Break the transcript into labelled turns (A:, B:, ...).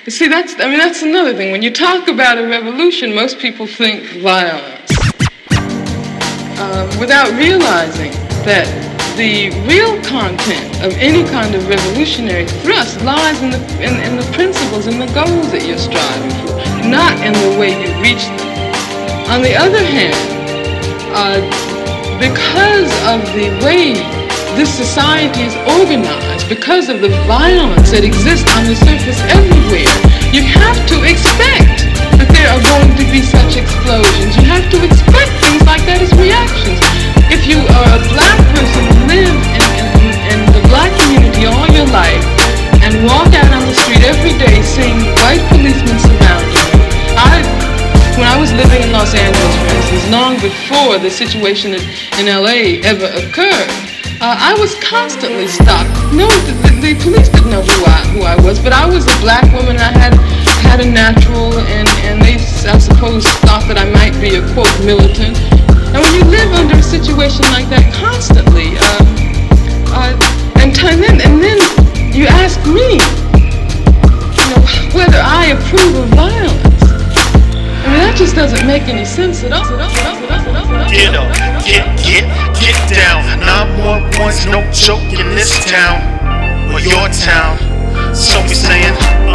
A: See, that's another thing. When you talk about a revolution, most people think violence, without realizing that the real content of any kind of revolutionary thrust lies in the principles and the goals that you're striving for, not in the way you reach them. On the other hand, because of the way this society is organized, because of the violence that exists on the surface everywhere, you have to expect that there are going to be such explosions. You have to expect things like that as reactions. If you are a black person who live in the black community all your life and walk out on the street every day seeing white policemen surrounding you, when I was living in Los Angeles, for instance, long before the situation in LA ever occurred, I was constantly stopped. No, the police didn't know who I was, but I was a black woman. I had a natural, and they, I suppose, thought that I might be a, quote, militant. And when you live under a situation like that constantly, and then you ask me, whether I approve of violence. I mean, that just doesn't make any sense at all.
B: Get up, get down. 9 more points, no joke in this town, or your town. So we saying.